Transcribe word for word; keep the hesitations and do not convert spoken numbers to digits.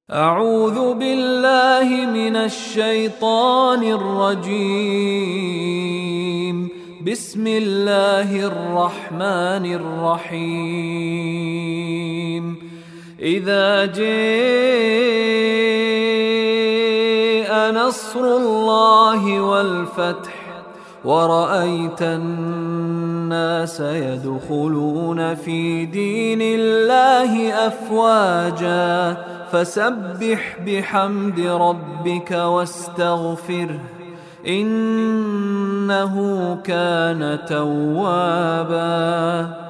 أعوذ بالله من الشيطان الرجيم. بسم الله الرحمن الرحيم. إذا جاء نصر الله والفتح ورأيت الناس يدخلون في دين الله أفواجا فسبح بحمد ربك واستغفره إنه كان توابا.